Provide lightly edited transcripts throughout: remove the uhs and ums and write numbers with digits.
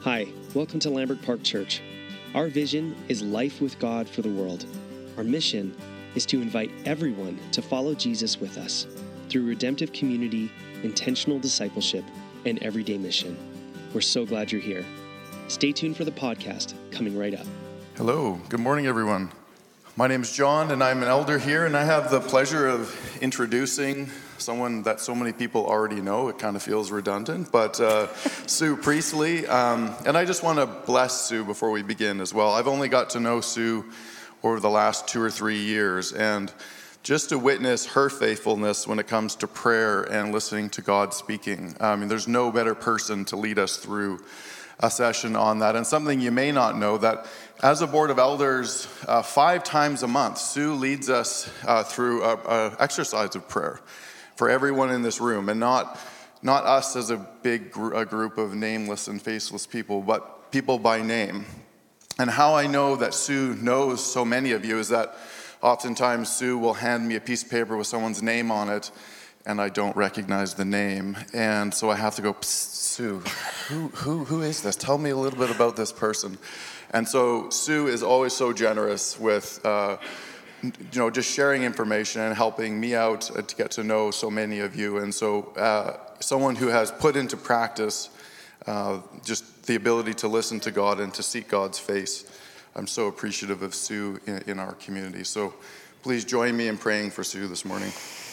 Hi, welcome to Lambert Park Church. Our vision is life with God for the world. Our mission is to invite everyone to follow Jesus with us through redemptive community, intentional discipleship, and everyday mission. We're so glad you're here. Stay tuned for the podcast coming right up. Hello, good morning, everyone. My name is John, and I'm an elder here, and I have the pleasure of introducing someone that so many people already know. It kind of feels redundant, but Sue Priestley. And I just want to bless Sue before we begin as well. I've only got to know Sue over the last 2 or 3 years, and just to witness her faithfulness when it comes to prayer and listening to God speaking. There's no better person to lead us through a session on that. And something you may not know, that as a board of elders, 5 times a month, Sue leads us through an exercise of prayer for everyone in this room, and not us as a big group of nameless and faceless people, but people by name. And how I know that Sue knows so many of you is that oftentimes Sue will hand me a piece of paper with someone's name on it, and I don't recognize the name. And so I have to go, "Psst, Sue, who is this? Tell me a little bit about this person." And so Sue is always so generous with just sharing information and helping me out to get to know so many of you. And so someone who has put into practice just the ability to listen to God and to seek God's face. I'm so appreciative of Sue in our community. So please join me in praying for Sue this morning.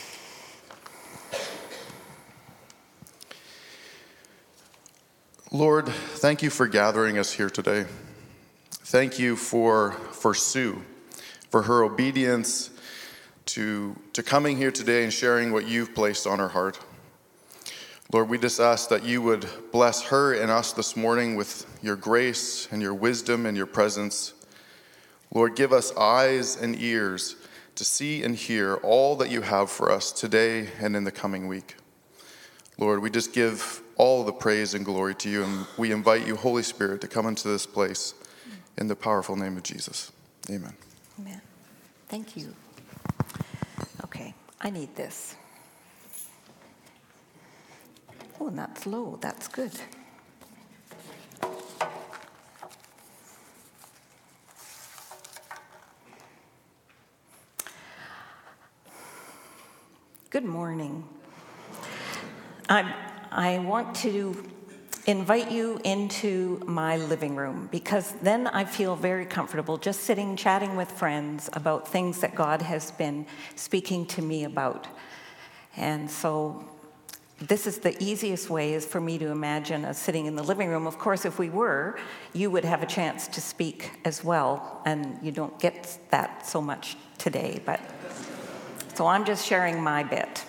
Lord, thank you for gathering us here today. Thank you for Sue, for her obedience to coming here today and sharing what you've placed on her heart. Lord, we just ask that you would bless her and us this morning with your grace and your wisdom and your presence. Lord, give us eyes and ears to see and hear all that you have for us today and in the coming week. Lord, we just give all the praise and glory to you, and we invite you, Holy Spirit, to come into this place in the powerful name of Jesus. Amen. Amen. Thank you. Okay, I need this. Oh, and that's low. That's good. Good morning. I want to invite you into my living room, because then I feel very comfortable just sitting, chatting with friends about things that God has been speaking to me about. And so this is the easiest way, is for me to imagine us sitting in the living room. Of course, if we were, you would have a chance to speak as well, and you don't get that so much today. So I'm just sharing my bit.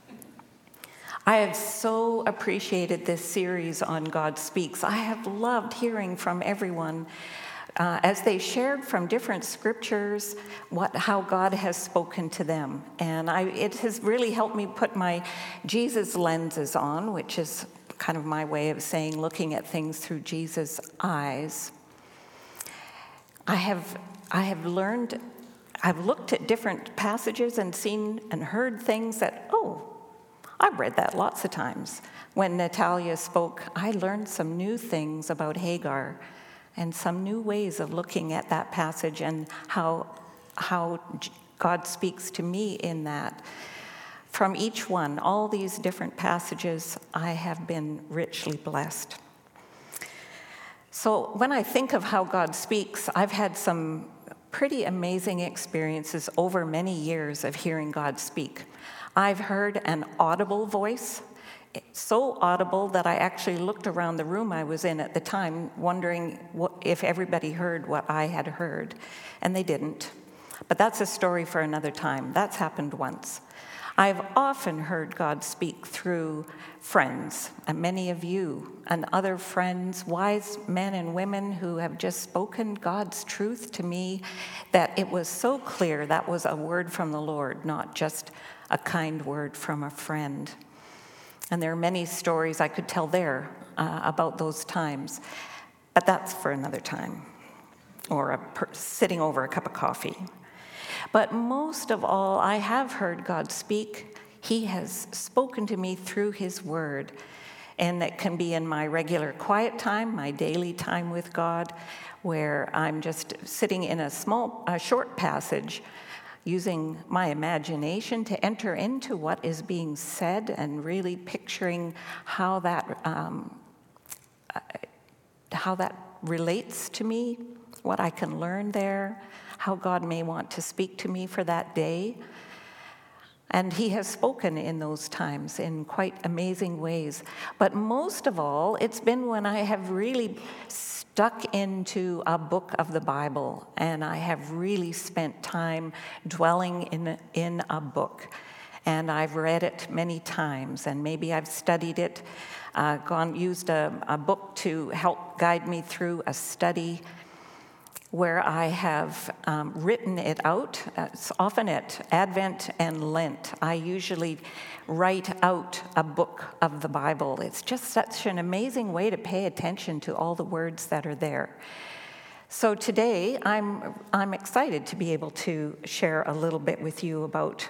I have so appreciated this series on God Speaks. I have loved hearing from everyone as they shared from different scriptures how God has spoken to them. And it has really helped me put my Jesus lenses on, which is kind of my way of saying looking at things through Jesus' eyes. I've looked at different passages and seen and heard things that, I've read that lots of times. When Natalia spoke, I learned some new things about Hagar and some new ways of looking at that passage and how God speaks to me in that. From each one, all these different passages, I have been richly blessed. So when I think of how God speaks, I've had some pretty amazing experiences over many years of hearing God speak. I've heard an audible voice, so audible that I actually looked around the room I was in at the time, wondering if everybody heard what I had heard, and they didn't. But that's a story for another time. That's happened once. I've often heard God speak through friends, and many of you and other friends, wise men and women who have just spoken God's truth to me, that it was so clear that was a word from the Lord, not just a kind word from a friend. And there are many stories I could tell there about those times, but that's for another time, or sitting over a cup of coffee. But most of all, I have heard God speak. He has spoken to me through his word. And that can be in my regular quiet time, my daily time with God, where I'm just sitting in a short passage, using my imagination to enter into what is being said and really picturing how that relates to me, what I can learn there, how God may want to speak to me for that day. And he has spoken in those times in quite amazing ways. But most of all, it's been when I have really stuck into a book of the Bible and I have really spent time dwelling in a book. And I've read it many times, and maybe I've studied it, used a book to help guide me through a study where I have written it out. It's often at Advent and Lent. I usually write out a book of the Bible. It's just such an amazing way to pay attention to all the words that are there. So today, I'm excited to be able to share a little bit with you about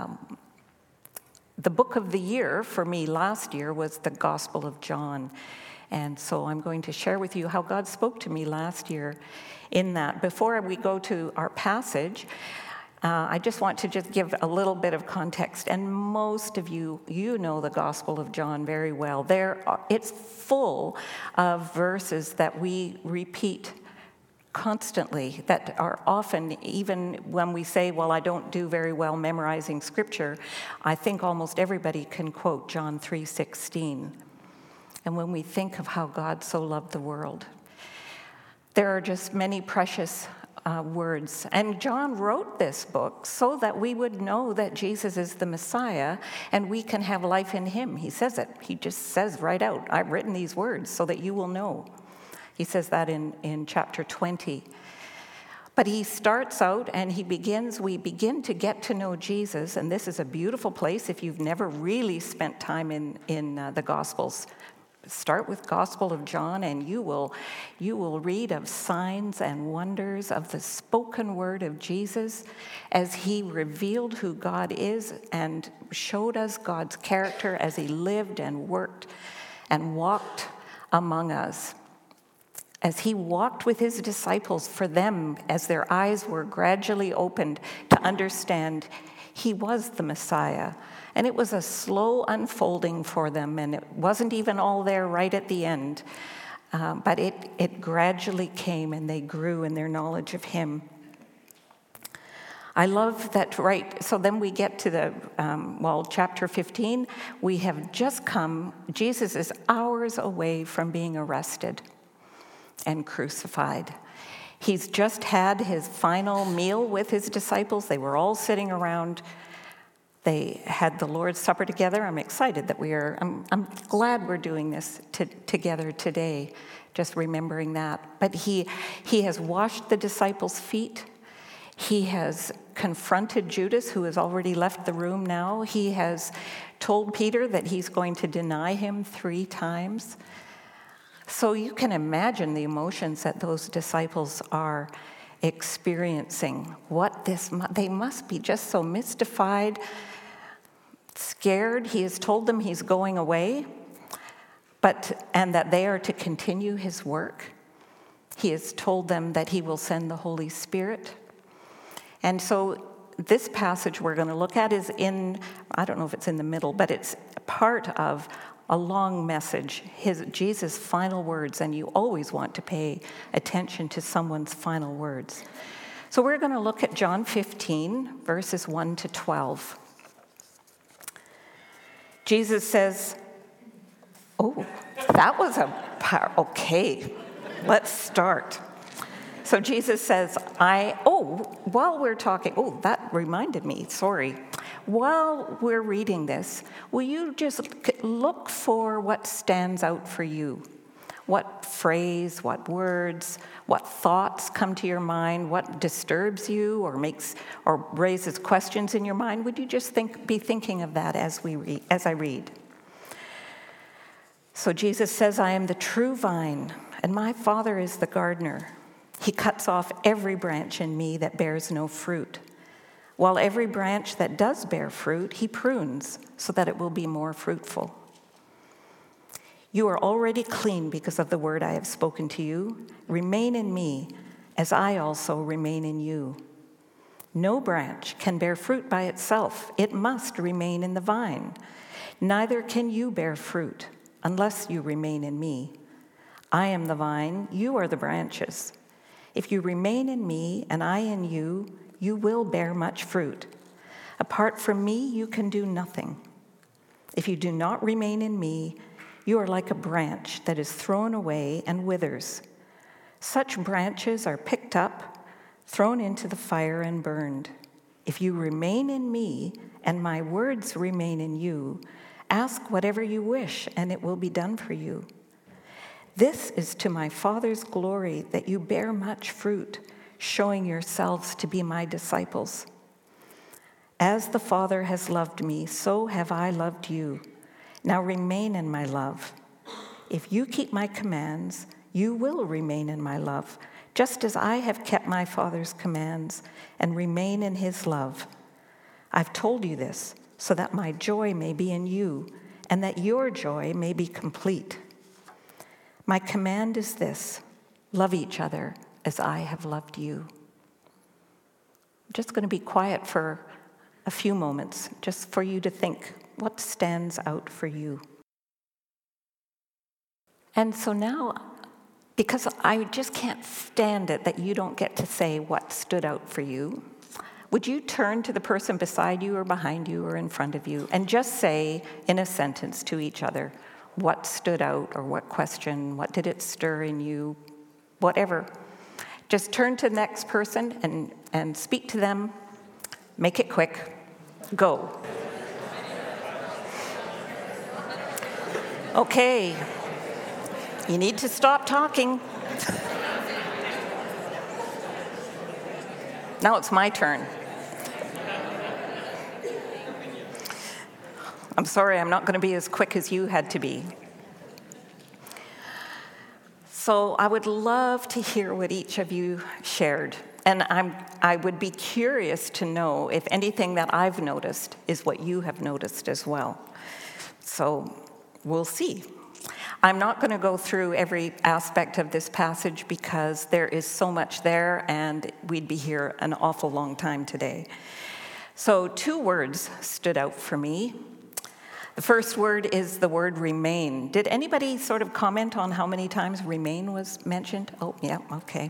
the book of the year for me last year was the Gospel of John. And so I'm going to share with you how God spoke to me last year in that. Before we go to our passage, I just want to give a little bit of context. And most of you know the Gospel of John very well. It's full of verses that we repeat constantly, that are often, even when we say, well, I don't do very well memorizing scripture, I think almost everybody can quote John 3:16. And when we think of how God so loved the world, there are just many precious words. And John wrote this book so that we would know that Jesus is the Messiah and we can have life in him. He says it. He just says right out, I've written these words so that you will know. He says that in chapter 20. But he starts out and we begin to get to know Jesus, and this is a beautiful place if you've never really spent time in the Gospels. Start with Gospel of John, and you will read of signs and wonders of the spoken word of Jesus as he revealed who God is and showed us God's character as he lived and worked and walked among us. As he walked with his disciples, for them, as their eyes were gradually opened to understand he was the Messiah. And it was a slow unfolding for them, and it wasn't even all there right at the end. But it gradually came, and they grew in their knowledge of him. I love that, right? So then we get to chapter 15. We have just come, Jesus is hours away from being arrested and crucified. He's just had his final meal with his disciples. They were all sitting around. They had the Lord's Supper together. I'm excited that I'm glad we're doing this together today, just remembering that. But he has washed the disciples' feet. He has confronted Judas, who has already left the room now. He has told Peter that he's going to deny him 3 times. So you can imagine the emotions that those disciples are experiencing. They must be just so mystified, scared. He has told them he's going away, and that they are to continue his work. He has told them that he will send the Holy Spirit. And so this passage we're going to look at is I don't know if it's in the middle, but it's part of a long message, Jesus' final words, and you always want to pay attention to someone's final words. So we're going to look at John 15, verses 1 to 12. Jesus says, that was okay, let's start. So Jesus says, while we're talking, that reminded me, sorry. While we're reading this, will you just look for what stands out for you? What phrase, what words, what thoughts come to your mind, what disturbs you or raises questions in your mind? Would you just be thinking of that as I read? So Jesus says, I am the true vine, and my Father is the gardener. He cuts off every branch in me that bears no fruit, while every branch that does bear fruit, he prunes so that it will be more fruitful. You are already clean because of the word I have spoken to you. Remain in me, as I also remain in you. No branch can bear fruit by itself. It must remain in the vine. Neither can you bear fruit unless you remain in me. I am the vine, you are the branches. If you remain in me and I in you, you will bear much fruit. Apart from me, you can do nothing. If you do not remain in me, you are like a branch that is thrown away and withers. Such branches are picked up, thrown into the fire, and burned. If you remain in me and my words remain in you, ask whatever you wish, and it will be done for you. This is to my Father's glory that you bear much fruit, showing yourselves to be my disciples. As the Father has loved me, so have I loved you. Now remain in my love. If you keep my commands, you will remain in my love, just as I have kept my Father's commands and remain in his love. I've told you this so that my joy may be in you and that your joy may be complete. My command is this: love each other as I have loved you. I'm just going to be quiet for a few moments, just for you to think, what stands out for you? And so now, because I just can't stand it that you don't get to say what stood out for you, would you turn to the person beside you or behind you or in front of you and just say in a sentence to each other what stood out or what question, what did it stir in you, whatever. Just turn to the next person and speak to them. Make it quick. Go. Okay. You need to stop talking. Now it's my turn. I'm sorry, I'm not going to be as quick as you had to be. So I would love to hear what each of you shared. And I would be curious to know if anything that I've noticed is what you have noticed as well. So we'll see. I'm not going to go through every aspect of this passage because there is so much there and we'd be here an awful long time today. So 2 words stood out for me. The first word is the word remain. Did anybody sort of comment on how many times remain was mentioned? Oh, yeah, okay.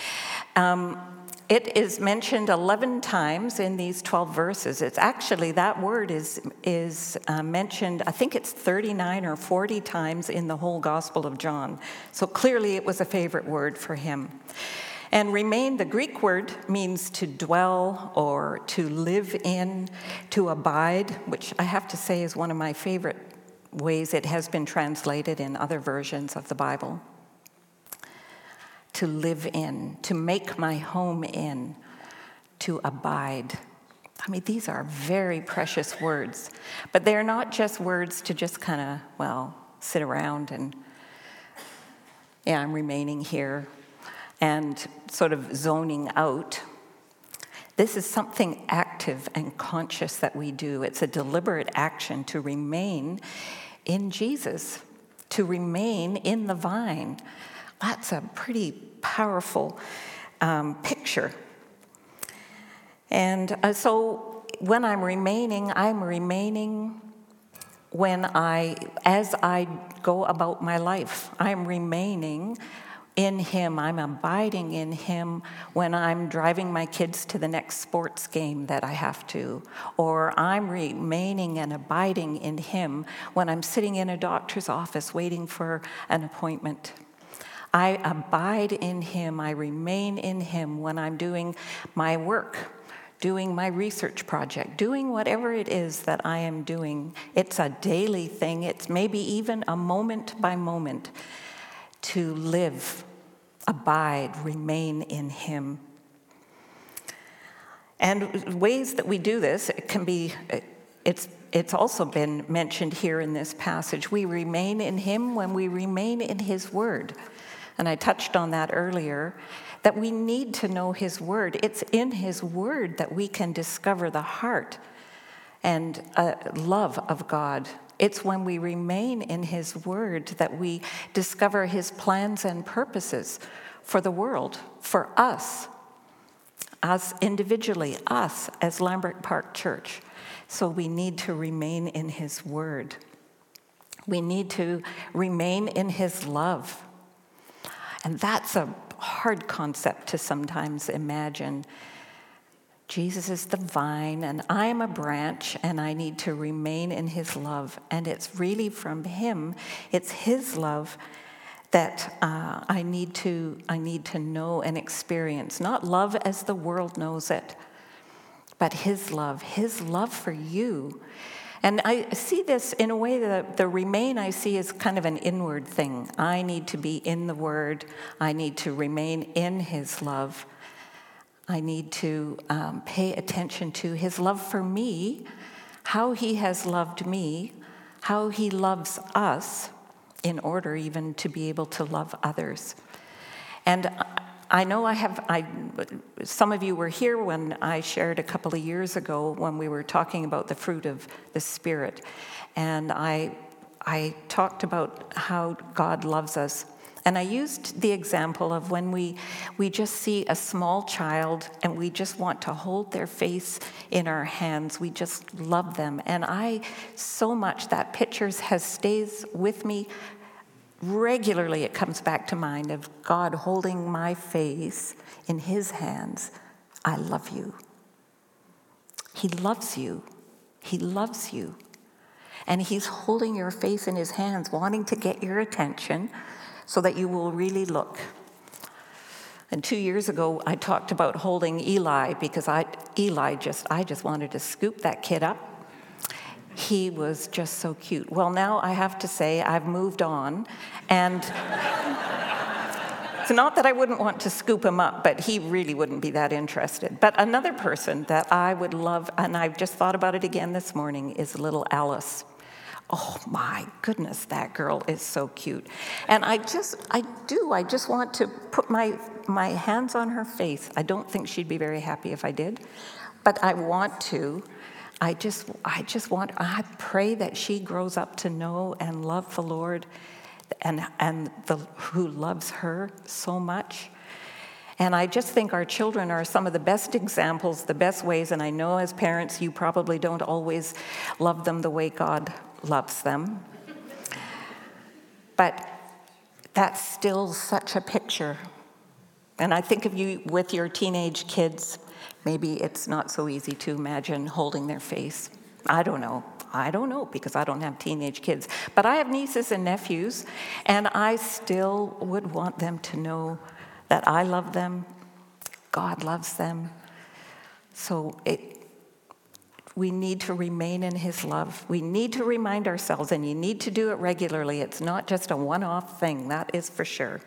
It is mentioned 11 times in these 12 verses. It's actually, that word is mentioned, I think it's 39 or 40 times in the whole Gospel of John. So clearly it was a favorite word for him. And remain, the Greek word, means to dwell or to live in, to abide, which I have to say is one of my favorite ways it has been translated in other versions of the Bible. To live in, to make my home in, to abide. I mean, these are very precious words, but they're not just words to just kind of, well, sit around and, yeah, I'm remaining here and sort of zoning out. This is something active and conscious that we do. It's a deliberate action to remain in Jesus, to remain in the vine. That's a pretty powerful picture. And so when I'm remaining as I go about my life. I'm remaining in him. I'm abiding in him when I'm driving my kids to the next sports game that I have to. Or I'm remaining and abiding in him when I'm sitting in a doctor's office waiting for an appointment. I abide in him. I remain in him when I'm doing my work, doing my research project, doing whatever it is that I am doing. It's a daily thing. It's maybe even a moment by moment to live, abide, remain in him. And ways that we do this, it can be, it's also been mentioned here in this passage. We remain in him when we remain in his word. And I touched on that earlier, that we need to know his word. It's in his word that we can discover the heart and love of God It's when we remain in his word that we discover his plans and purposes for the world, for us individually, us as Lambert Park Church. So we need to remain in his word. We need to remain in his love. And that's a hard concept to sometimes imagine. Jesus is the vine, and I am a branch, and I need to remain in his love. And it's really from him, it's his love that I need to know and experience. Not love as the world knows it, but his love for you. And I see this in a way that the remain I see is kind of an inward thing. I need to be in the word. I need to remain in his love. I need to pay attention to his love for me, how he has loved me, how he loves us, in order even to be able to love others. And I know some of you were here when I shared a couple of years ago when we were talking about the fruit of the Spirit. And I talked about how God loves us. And I used the example of when we just see a small child and we just want to hold their face in our hands. We just love them. And so much that picture stays with me regularly. It comes back to mind of God holding my face in his hands. I love you. He loves you. He loves you. And he's holding your face in his hands, wanting to get your attention so that you will really look. And 2 years ago, I talked about holding Eli because I just wanted to scoop that kid up. He was just so cute. Well, now I have to say I've moved on, and it's not that I wouldn't want to scoop him up, but he really wouldn't be that interested. But another person that I would love, and I've just thought about it again this morning, is little Alice. Oh my goodness, that girl is so cute. And I just want to put my hands on her face. I don't think she'd be very happy if I did, but I want to. I pray that she grows up to know and love the Lord and who loves her so much. And I just think our children are some of the best examples, the best ways, and I know as parents you probably don't always love them the way God loves them. But that's still such a picture. And I think of you with your teenage kids. Maybe it's not so easy to imagine holding their face. I don't know because I don't have teenage kids. But I have nieces and nephews, and I still would want them to know that I love them, God loves them. So we need to remain in his love. We need to remind ourselves, and you need to do it regularly. It's not just a one-off thing, that is for sure.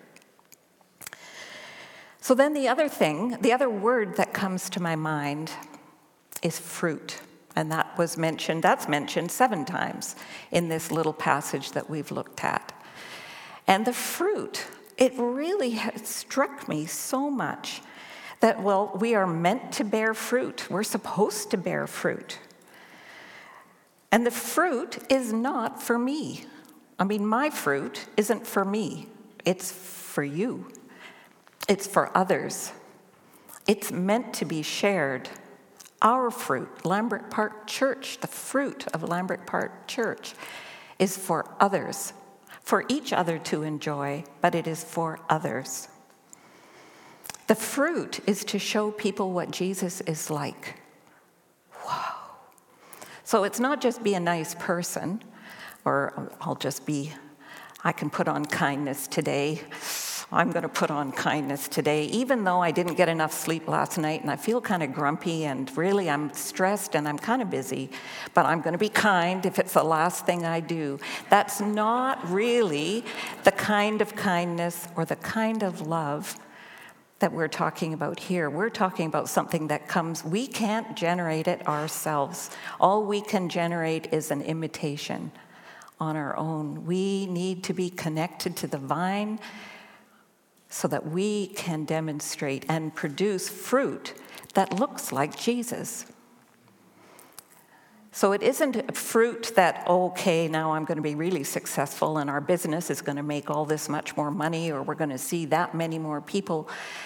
So then the other word that comes to my mind is fruit. And that's mentioned 7 times in this little passage that we've looked at. And the fruit, it really has struck me so much that, well, we are meant to bear fruit. We're supposed to bear fruit. And the fruit is not for me. I mean, my fruit isn't for me. It's for you. It's for others. It's meant to be shared. Our fruit, Lambert Park Church, the fruit of Lambert Park Church, is for others, for each other to enjoy, but it is for others. The fruit is to show people what Jesus is like. Wow. So it's not just be a nice person, or I can put on kindness today. I'm going to put on kindness today, even though I didn't get enough sleep last night and I feel kind of grumpy and really I'm stressed and I'm kind of busy, but I'm going to be kind if it's the last thing I do. That's not really the kind of kindness or the kind of love that we're talking about here. We're talking about something that comes, we can't generate it ourselves. All we can generate is an imitation on our own. We need to be connected to the vine so that we can demonstrate and produce fruit that looks like Jesus. So it isn't fruit that, okay, now I'm going to be really successful and our business is going to make all this much more money, or we're going to see that many more people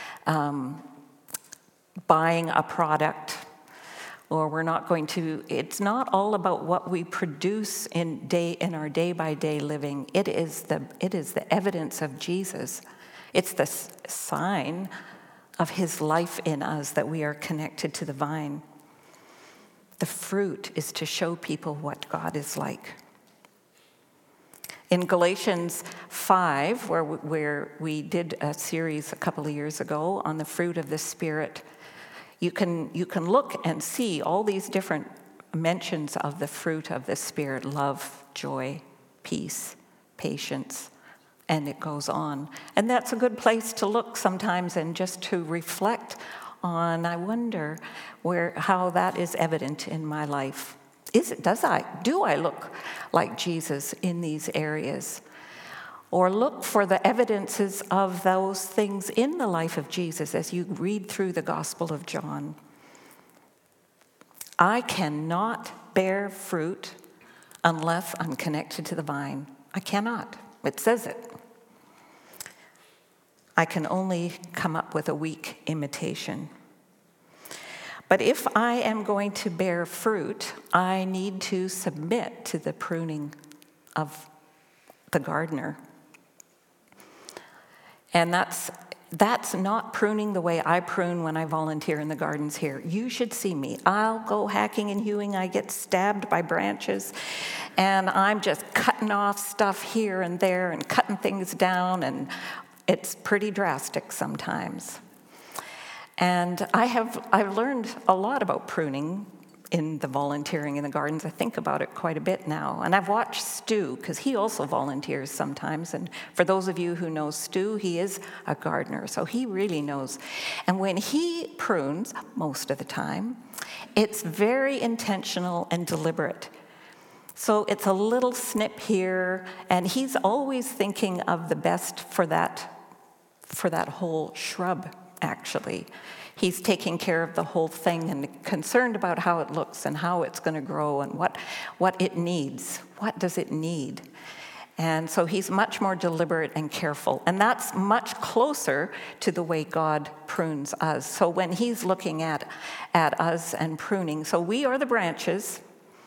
buying a product, or we're not going to, it's not all about what we produce in our day-by-day living. It is the evidence of Jesus. It's the sign of his life in us that we are connected to the vine. The fruit is to show people what God is like. In Galatians 5, where we did a series a couple of years ago on the fruit of the Spirit, you can look and see all these different mentions of the fruit of the Spirit: love, joy, peace, patience, and it goes on. And that's a good place to look sometimes and just to reflect on, I wonder how that is evident in my life. Do I look like Jesus in these areas? Or look for the evidences of those things in the life of Jesus as you read through the Gospel of John. I cannot bear fruit unless I'm connected to the vine. I cannot. It says it. I can only come up with a weak imitation. But if I am going to bear fruit, I need to submit to the pruning of the gardener. And that's not pruning the way I prune when I volunteer in the gardens here. You should see me. I'll go hacking and hewing. I get stabbed by branches, and I'm just cutting off stuff here and there and cutting things down, and it's pretty drastic sometimes. And I've learned a lot about pruning in the volunteering in the gardens. I think about it quite a bit now. And I've watched Stu, because he also volunteers sometimes. And for those of you who know Stu, he is a gardener, so he really knows. And when he prunes, most of the time, it's very intentional and deliberate. So it's a little snip here, and he's always thinking of the best for that whole shrub, actually. He's taking care of the whole thing and concerned about how it looks and how it's going to grow and what it needs. What does it need? And so he's much more deliberate and careful. And that's much closer to the way God prunes us. So when he's looking at us and pruning, so we are the branches.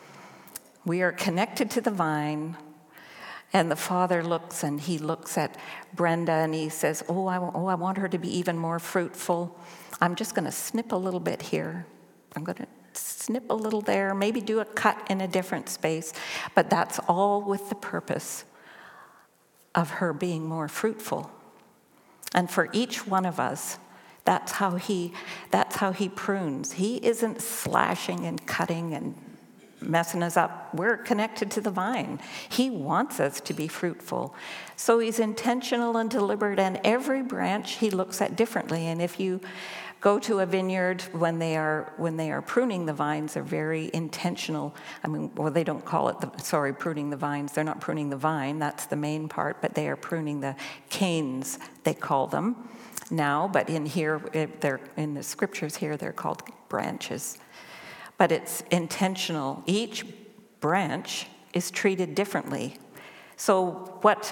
We are connected to the vine. And the Father looks, and he looks at Brenda, and he says, I want her to be even more fruitful. I'm just going to snip a little bit here. I'm going to snip a little there, maybe do a cut in a different space. But that's all with the purpose of her being more fruitful. And for each one of us, that's how he prunes. He isn't slashing and cutting and messing us up. We're connected to the vine. He wants us to be fruitful. So he's intentional and deliberate, and every branch he looks at differently. And if you go to a vineyard when they are pruning the vines, they're very intentional. They don't call it pruning the vines. They're not pruning the vine. That's the main part, but they are pruning the canes, they call them now. But in the scriptures here, they're called branches. But it's intentional. Each branch is treated differently. So what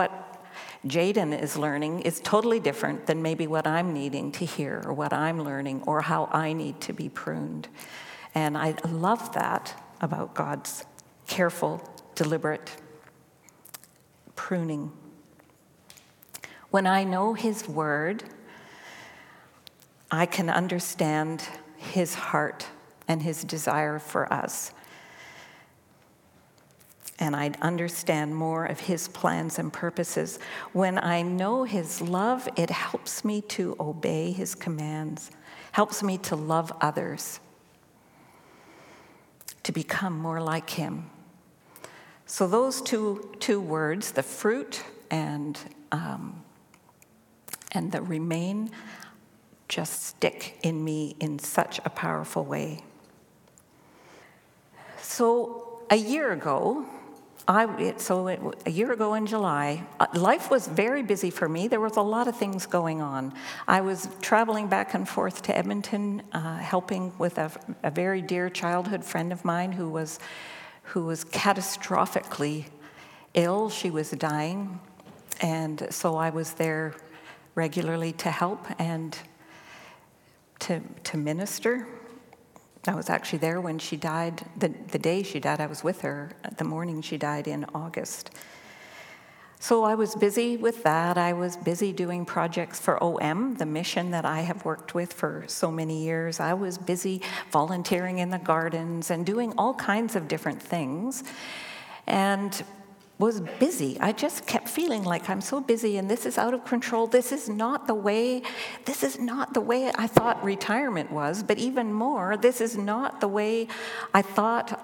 Jaden is learning is totally different than maybe what I'm needing to hear or what I'm learning or how I need to be pruned. And I love that about God's careful, deliberate pruning. When I know his word, I can understand his heart and his desire for us. And I understand more of his plans and purposes. When I know his love, it helps me to obey his commands, helps me to love others, to become more like him. So those two words, the fruit and the remain, just stick in me in such a powerful way. So a year ago, A year ago in July, life was very busy for me. There was a lot of things going on. I was traveling back and forth to Edmonton, helping with a very dear childhood friend of mine who was catastrophically ill. She was dying, and so I was there regularly to help and to minister. I was actually there when she died. The day she died, I was with her. The morning she died in August. So I was busy with that. I was busy doing projects for OM, the mission that I have worked with for so many years. I was busy volunteering in the gardens and doing all kinds of different things, and was busy. I just kept feeling like I'm so busy and this is out of control. This is not the way I thought retirement was, but even more, this is not the way I thought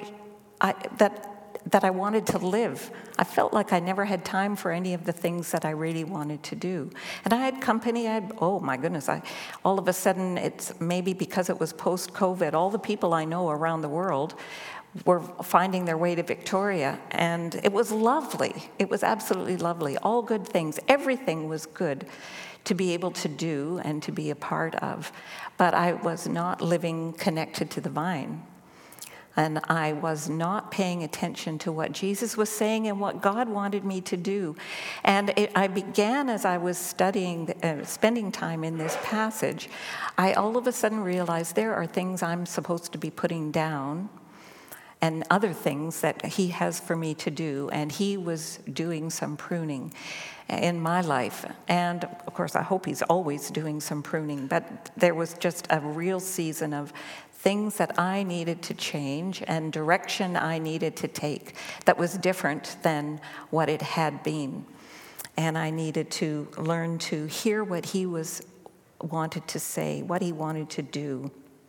that I wanted to live. I felt like I never had time for any of the things that I really wanted to do. And I had company. Oh my goodness, all of a sudden, it's maybe because it was post-COVID, all the people I know around the world were finding their way to Victoria, and it was lovely. It was absolutely lovely. All good things. Everything was good to be able to do and to be a part of. But I was not living connected to the vine. And I was not paying attention to what Jesus was saying and what God wanted me to do. And I began, as I was studying, spending time in this passage, I all of a sudden realized there are things I'm supposed to be putting down and other things that he has for me to do. And he was doing some pruning in my life. And of course, I hope he's always doing some pruning, but there was just a real season of things that I needed to change and direction I needed to take that was different than what it had been. And I needed to learn to hear what he wanted to say, what he wanted to do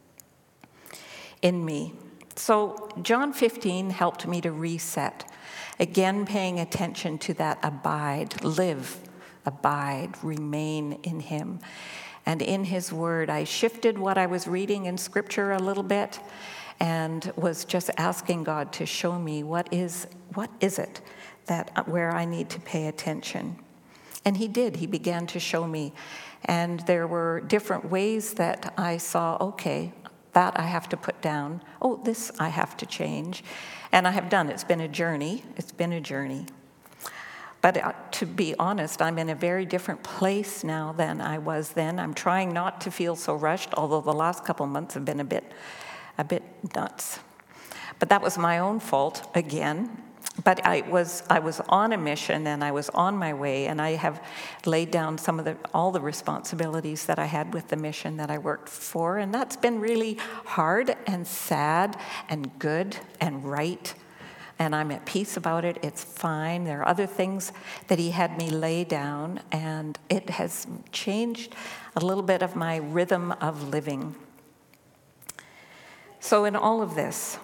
in me. So John 15 helped me to reset, again paying attention to that abide, live, abide, remain in him. And in his word, I shifted what I was reading in scripture a little bit and was just asking God to show me what is it that where I need to pay attention. And he did. He began to show me. And there were different ways that I saw, okay, that I have to put down. Oh, this I have to change. And I have done. It's been a journey. It's been a journey. But to be honest, I'm in a very different place now than I was then. I'm trying not to feel so rushed, although the last couple months have been a bit nuts. But that was my own fault again. But I was on a mission, and I was on my way, and I have laid down all the responsibilities that I had with the mission that I worked for, and that's been really hard and sad and good and right. And I'm at peace about it. It's fine. There are other things that he had me lay down, and it has changed a little bit of my rhythm of living. So in all of this,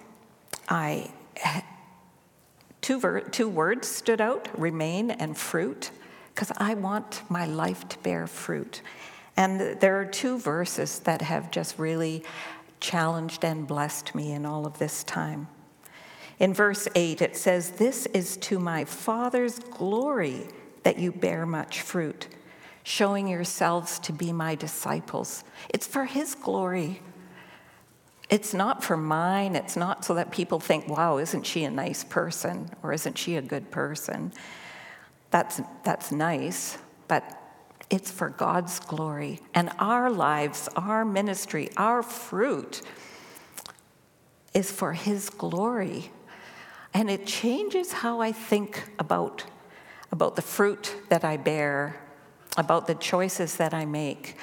two words stood out, remain and fruit, because I want my life to bear fruit. And there are two verses that have just really challenged and blessed me in all of this time. In verse 8, it says, "This is to my Father's glory that you bear much fruit, showing yourselves to be my disciples." It's for his glory. It's not for mine. It's not so that people think, wow, isn't she a nice person? Or isn't she a good person? That's nice, but it's for God's glory. And our lives, our ministry, our fruit is for his glory. And it changes how I think about the fruit that I bear, about the choices that I make.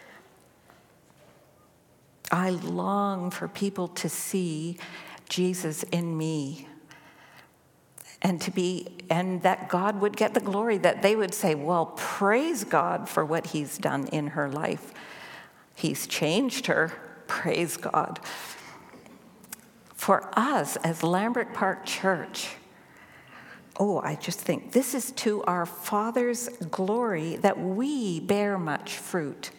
I long for people to see Jesus in me and that God would get the glory, that they would say, well, praise God for what he's done in her life. He's changed her. Praise God. For us as Lambert Park Church, I just think this is to our Father's glory that we bear much fruit,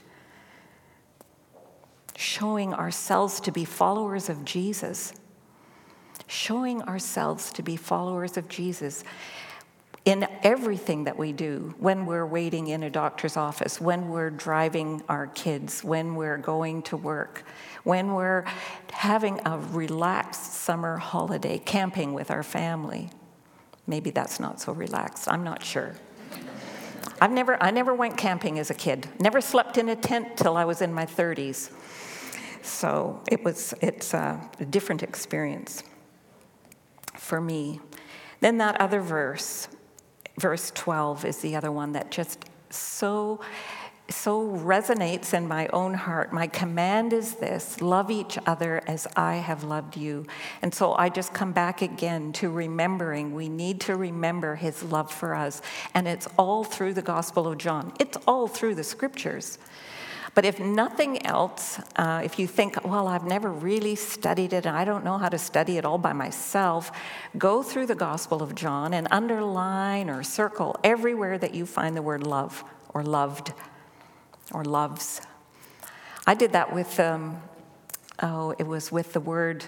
showing ourselves to be followers of Jesus, showing ourselves to be followers of Jesus in everything that we do, when we're waiting in a doctor's office, when we're driving our kids, when we're going to work, when we're having a relaxed summer holiday, camping with our family. Maybe that's not so relaxed, I'm not sure. I never went camping as a kid. Never slept in a tent till I was in my 30s. So it's a different experience for me. Then that other verse 12 is the other one that just so resonates in my own heart. My command is this: love each other as I have loved you. And so I just come back again to remembering we need to remember his love for us. And it's all through the Gospel of John. It's all through the scriptures. But if nothing else, if you think, well, I've never really studied it and I don't know how to study it all by myself, go through the Gospel of John and underline or circle everywhere that you find the word love or loved or loves. I did that with, it was with the word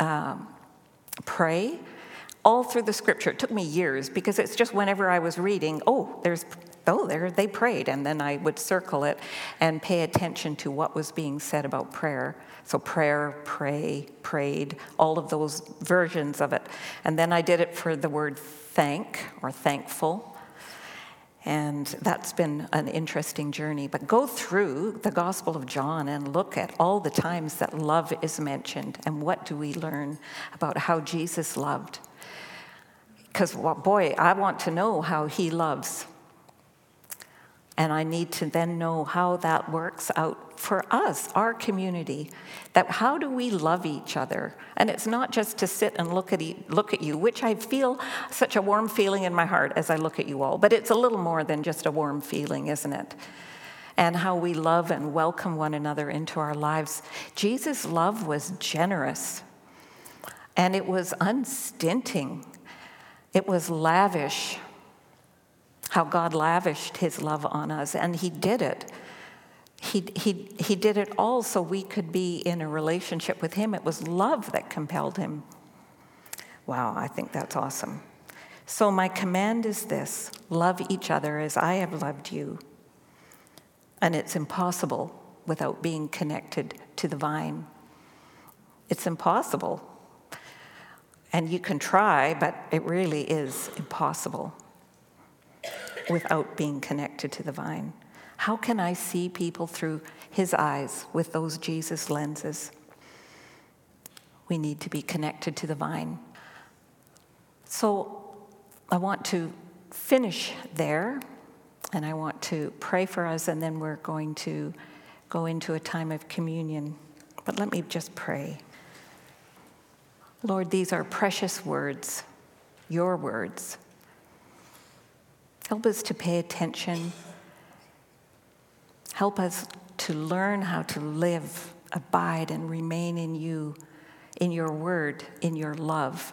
pray, all through the scripture. It took me years because it's just whenever I was reading, there they prayed, and then I would circle it and pay attention to what was being said about prayer. So prayer, pray, prayed, all of those versions of it. And then I did it for the word thank or thankful. And that's been an interesting journey. But go through the Gospel of John and look at all the times that love is mentioned and what do we learn about how Jesus loved. Because, I want to know how he loves. And I need to then know how that works out for us, our community. That how do we love each other? And it's not just to sit and look at you, which I feel such a warm feeling in my heart as I look at you all. But it's a little more than just a warm feeling, isn't it? And how we love and welcome one another into our lives. Jesus' love was generous. And it was unstinting. It was lavish. How God lavished his love on us, and he did it. He did it all so we could be in a relationship with him. It was love that compelled him. Wow, I think that's awesome. So my command is this: love each other as I have loved you. And it's impossible without being connected to the vine. It's impossible. And you can try, but it really is impossible without being connected to the vine. How can I see people through his eyes with those Jesus lenses? We need to be connected to the vine. So I want to finish there, and I want to pray for us, and then we're going to go into a time of communion. But let me just pray. Lord, these are precious words, your words. Help us to pay attention. Help us to learn how to live, abide, and remain in you, in your word, in your love.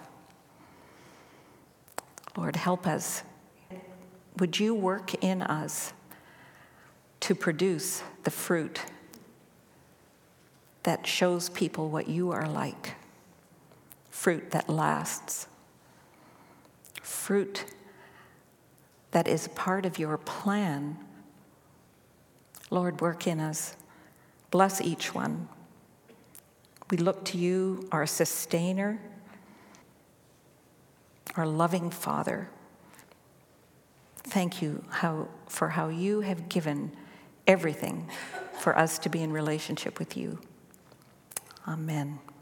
Lord, help us. Would you work in us to produce the fruit that shows people what you are like? Fruit that lasts. Fruit that is part of your plan. Lord, work in us. Bless each one. We look to you, our sustainer, our loving Father. Thank you for how you have given everything for us to be in relationship with you. Amen.